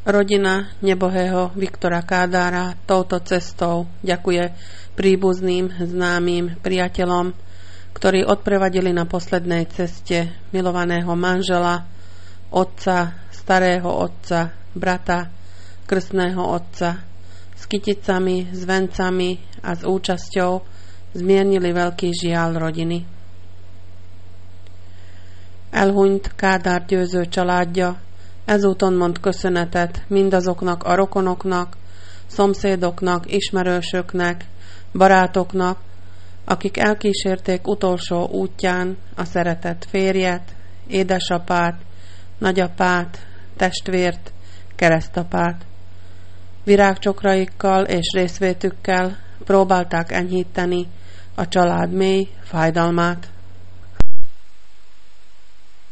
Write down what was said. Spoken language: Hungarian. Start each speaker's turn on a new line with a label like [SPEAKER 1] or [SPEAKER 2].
[SPEAKER 1] Rodina nebohého Viktora Kádára touto cestou ďakuje príbuzným, známym, priateľom, ktorí odprevadili na poslednej ceste milovaného manžela, otca, starého otca, brata, krstného otca, s kyticami, s vencami a s účasťou zmiernili veľký žiaľ rodiny. Elhunyt Kádár győző családja ezúton mond köszönetet mindazoknak a rokonoknak, szomszédoknak, ismerősöknek, barátoknak, akik elkísérték utolsó útján a szeretett férjet, édesapát, nagyapát, testvért, keresztapát. Virágcsokraikkal és részvétükkel próbálták enyhíteni a család mély fájdalmát.